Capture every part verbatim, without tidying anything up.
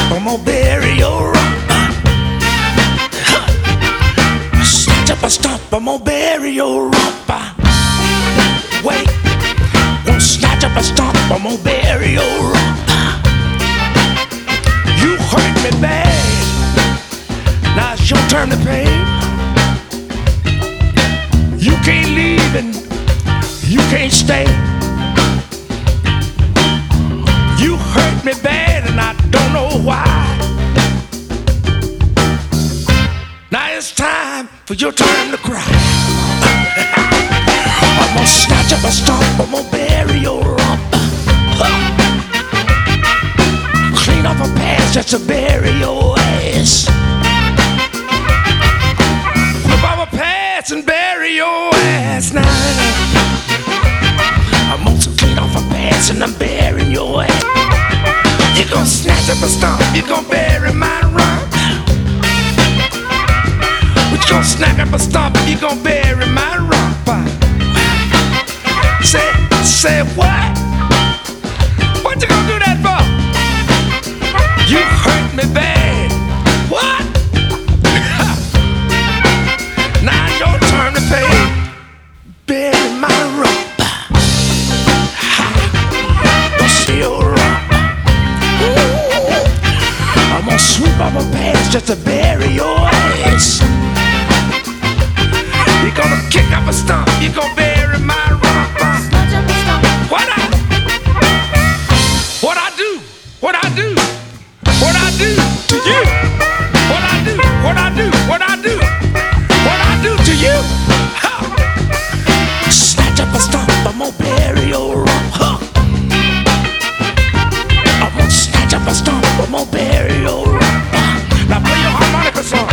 I'm gonna bury your rump. Snatch up a stump, I'm gonna bury your rump. Wait, won't snatch up a stump, I'm gonna bury your rump. You hurt me bad, now it's your turn to pay. You can't leave and you can't stay. You hurt me bad and I don't know why. Now it's time for your turn to cry. I'm gonna snatch up a stump, I'm gonna bury your rump. Clean off a pass just to bury your ass. Flip off a pass and bury your ass now. I'm gonna clean off a pass and I'm burying your ass. You gon' snatch up a stump, you gon' bury my rump. But you gon' snatch up a stump, you gon' bury my rump. Say, say what? What you gonna do that for? You hurt me bad. What? Now it's your turn to pay. Bury my rump. Don't see your rump. I'm gonna sweep off a pass just to bury your ass. You're gonna kick up a stump, you're gonna bury my rump. What I, what I do, what I do, what I do to you, what I do, what I do, what I do, what I do to you. Ha! Snatch up a stump, I'm gonna bury your rump. Huh? I'm gonna snatch up a stump, I'm gonna bury your rump. Now play your harmonica song.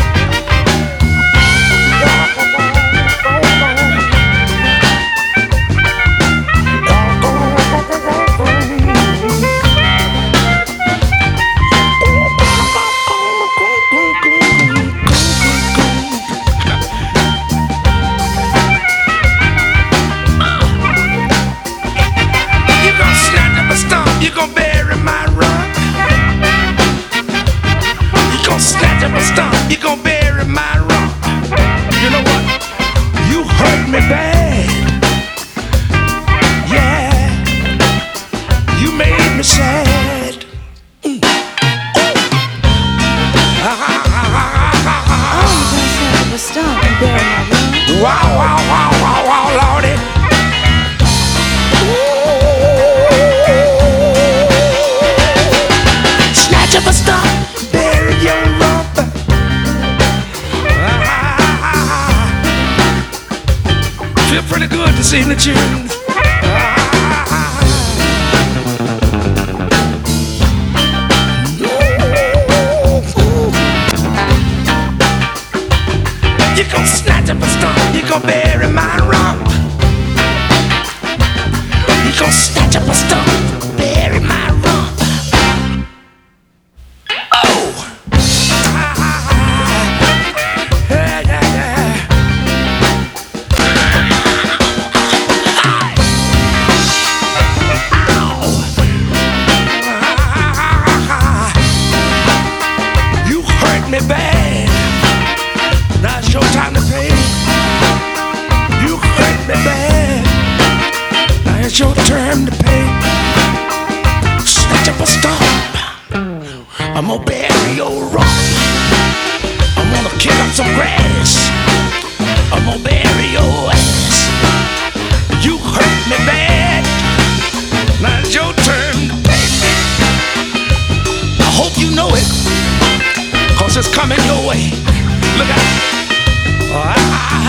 You gon' bury my rump. You gon' snatch up a stump. You gon' bury my rump. You know what? You hurt me bad. Yeah. You made me sad. Mm. Oh, you gon' snatch up a stump and bury my rump. Wow, wow, wow, wow, wow, Lordy. Up a stump, bury your rump. Ah, feel pretty good to sing the tune. Ah, you gon' snatch up a stump, you gon' bury my rump. You gon' snatch up a stump, bury my rump. Me bad. Now it's your time to pay. You hurt me bad. Now it's your turn to pay. Snatch up a stump. I'm gonna bury your rump. I'm gonna kick up some grass. I'm gonna bury your ass. You hurt me bad. Now it's your turn to pay. I hope you know it, 'cause it's coming your way. Look out. Ah, ah, ah.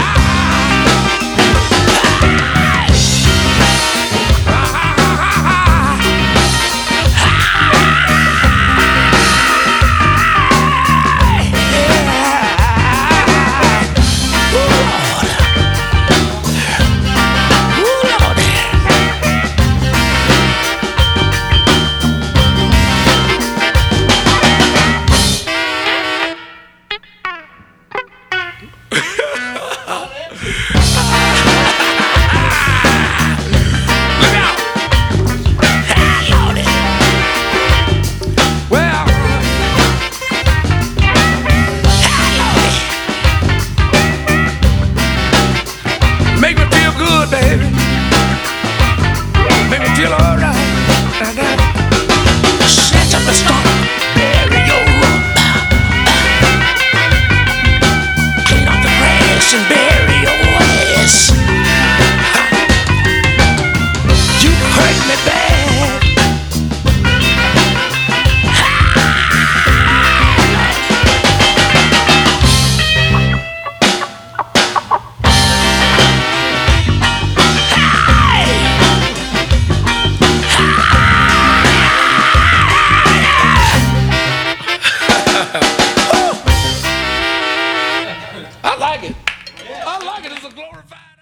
Ha ha ha! alright. I got it. Snatch up the stump, bury your rump. Clean off the grass and bury your ass. You hurt me bad. I like it. I like it. It's a glorified.